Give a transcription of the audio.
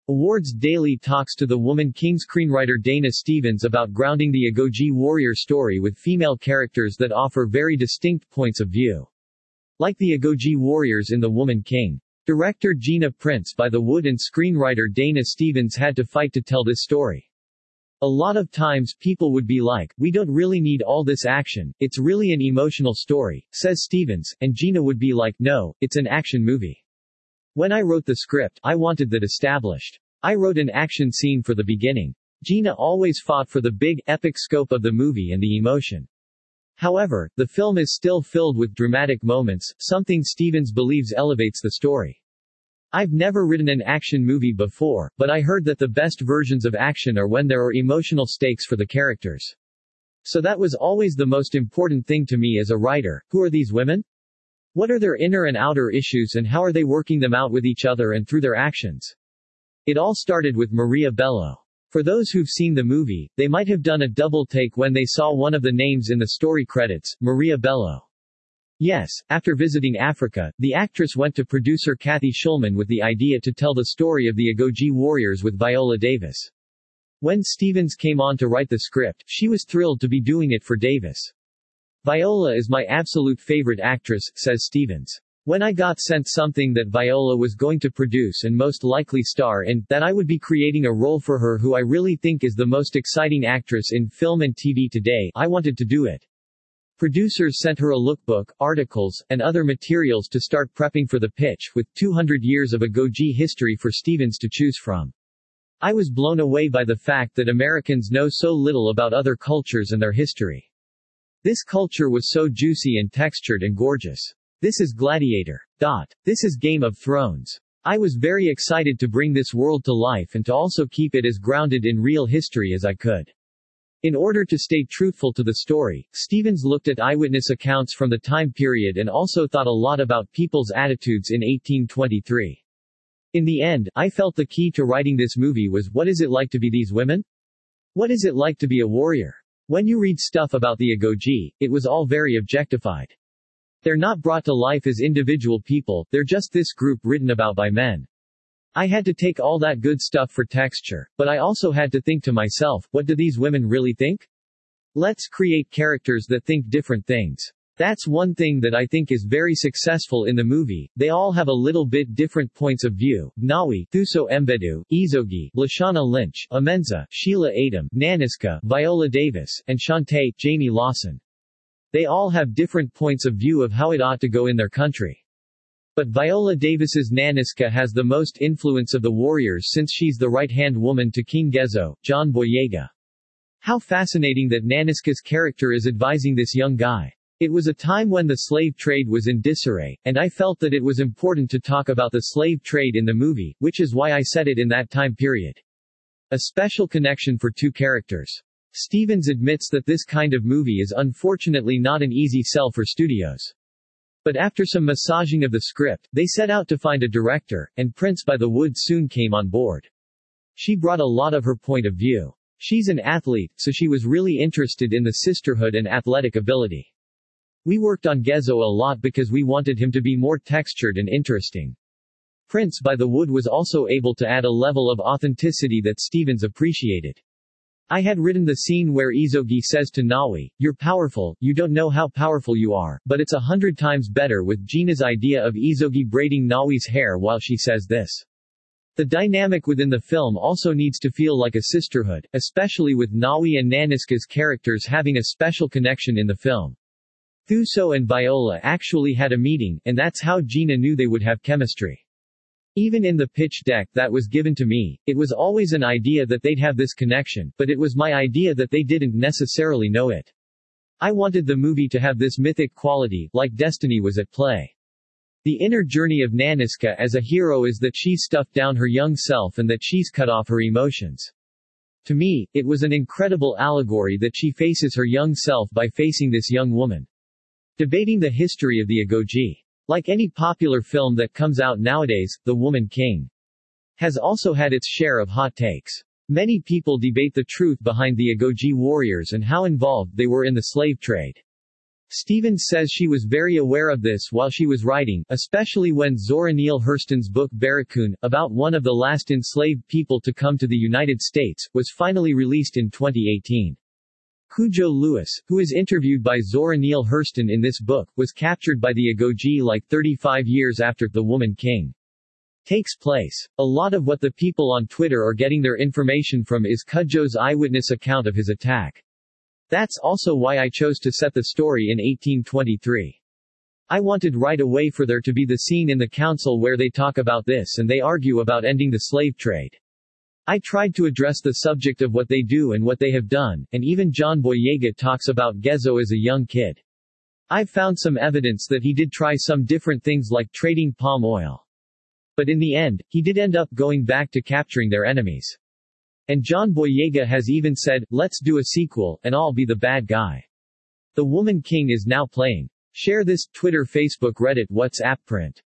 Awards Daily talks to the Woman King screenwriter Dana Stevens about grounding the Agoge warrior story with female characters that offer very distinct points of view. Like the Agoge warriors in The Woman King. Director Gina Prince by the Wood and screenwriter Dana Stevens had to fight to tell this story. A lot of times people would be like, we don't really need all this action, it's really an emotional story, says Stevens, and Gina would be like, no, it's an action movie. When I wrote the script, I wanted that established. I wrote an action scene for the beginning. Gina always fought for the big, epic scope of the movie and the emotion. However, the film is still filled with dramatic moments, something Stevens believes elevates the story. I've never written an action movie before, but I heard that the best versions of action are when there are emotional stakes for the characters. So that was always the most important thing to me as a writer. Who are these women? What are their inner and outer issues and how are they working them out with each other and through their actions? It all started with Maria Bello. For those who've seen the movie, they might have done a double take when they saw one of the names in the story credits, Maria Bello. Yes, after visiting Africa, the actress went to producer Kathy Schulman with the idea to tell the story of the Agoge warriors with Viola Davis. When Stevens came on to write the script, she was thrilled to be doing it for Davis. Viola is my absolute favorite actress, says Stevens. When I got sent something that Viola was going to produce and most likely star in, that I would be creating a role for her who I really think is the most exciting actress in film and TV today, I wanted to do it. Producers sent her a lookbook, articles, and other materials to start prepping for the pitch, with 200 years of Agoge history for Stevens to choose from. I was blown away by the fact that Americans know so little about other cultures and their history. This culture was so juicy and textured and gorgeous. This is Gladiator. This is Game of Thrones. I was very excited to bring this world to life and to also keep it as grounded in real history as I could. In order to stay truthful to the story, Stevens looked at eyewitness accounts from the time period and also thought a lot about people's attitudes in 1823. In the end, I felt the key to writing this movie was, what is it like to be these women? What is it like to be a warrior? When you read stuff about the Agoge, it was all very objectified. They're not brought to life as individual people, they're just this group written about by men. I had to take all that good stuff for texture, but I also had to think to myself, what do these women really think? Let's create characters that think different things. That's one thing that I think is very successful in the movie. They all have a little bit different points of view. Nawi, Thuso Mbedu, Izogi, Lashana Lynch, Amenza, Sheila Adam, Naniska, Viola Davis, and Shantae, Jamie Lawson. They all have different points of view of how it ought to go in their country. But Viola Davis's Naniska has the most influence of the warriors since she's the right-hand woman to King Gezo, John Boyega. How fascinating that Naniska's character is advising this young guy. It was a time when the slave trade was in disarray, and I felt that it was important to talk about the slave trade in the movie, which is why I set it in that time period. A special connection for two characters. Stevens admits that this kind of movie is unfortunately not an easy sell for studios. But after some massaging of the script, they set out to find a director, and Prince by the Wood soon came on board. She brought a lot of her point of view. She's an athlete, so she was really interested in the sisterhood and athletic ability. We worked on Gezo a lot because we wanted him to be more textured and interesting. Prince by the Wood was also able to add a level of authenticity that Stevens appreciated. I had written the scene where Izogi says to Nawi, "You're powerful, you don't know how powerful you are," but it's 100 times better with Gina's idea of Izogi braiding Nawi's hair while she says this. The dynamic within the film also needs to feel like a sisterhood, especially with Nawi and Naniska's characters having a special connection in the film. Thuso and Viola actually had a meeting, and that's how Gina knew they would have chemistry. Even in the pitch deck that was given to me, it was always an idea that they'd have this connection, but it was my idea that they didn't necessarily know it. I wanted the movie to have this mythic quality, like destiny was at play. The inner journey of Naniska as a hero is that she's stuffed down her young self and that she's cut off her emotions. To me, it was an incredible allegory that she faces her young self by facing this young woman. Debating the history of the Agoge. Like any popular film that comes out nowadays, The Woman King has also had its share of hot takes. Many people debate the truth behind the Agoge warriors and how involved they were in the slave trade. Stevens says she was very aware of this while she was writing, especially when Zora Neale Hurston's book Barracoon, about one of the last enslaved people to come to the United States, was finally released in 2018. Cujo Lewis, who is interviewed by Zora Neale Hurston in this book, was captured by the Agojie like 35 years after The Woman King takes place. A lot of what the people on Twitter are getting their information from is Cujo's eyewitness account of his attack. That's also why I chose to set the story in 1823. I wanted right away for there to be the scene in the council where they talk about this and they argue about ending the slave trade. I tried to address the subject of what they do and what they have done, and even John Boyega talks about Ghezo as a young kid. I've found some evidence that he did try some different things like trading palm oil. But in the end, he did end up going back to capturing their enemies. And John Boyega has even said, let's do a sequel, and I'll be the bad guy. The Woman King is now playing. Share this, Twitter, Facebook, Reddit, WhatsApp, print.